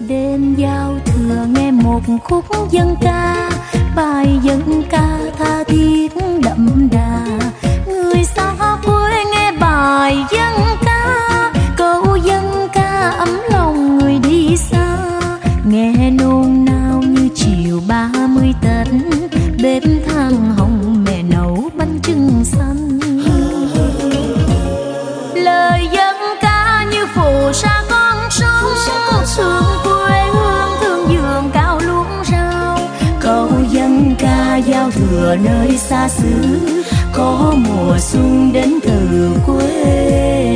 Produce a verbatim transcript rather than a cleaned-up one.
Đêm giao thừa nghe một khúc dân ca, bài dân ca tha thiết đậm đà. Người xa quê nghe bài dân ca, câu dân ca ấm lòng người đi xa. Nghe nôn nao như chiều ba mươi Tết, bếp than hồng mẹ nấu bánh chưng xanh. Lời dân ca như phù sa con sông, thương quê hương thương vườn cao luống rau. Câu dân ca giao thừa nơi xa xứ, có mùa xuân đến từ quê